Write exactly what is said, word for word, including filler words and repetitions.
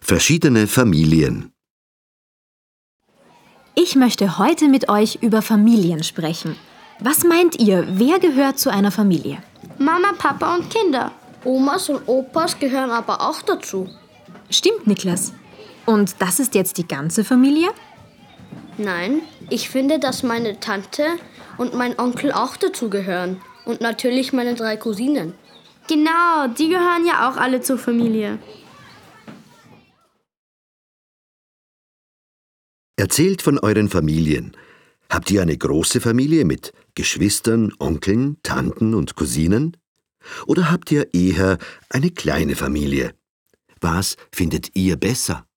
Verschiedene Familien. Ich möchte heute mit euch über Familien sprechen. Was meint ihr, wer gehört zu einer Familie? Mama, Papa und Kinder. Omas und Opas gehören aber auch dazu. Stimmt, Niklas. Und das ist jetzt die ganze Familie? Nein, ich finde, dass meine Tante und mein Onkel auch dazu gehören. Und natürlich meine drei Cousinen. Genau, die gehören ja auch alle zur Familie. Erzählt von euren Familien. Habt ihr eine große Familie mit Geschwistern, Onkeln, Tanten und Cousinen? Oder habt ihr eher eine kleine Familie? Was findet ihr besser?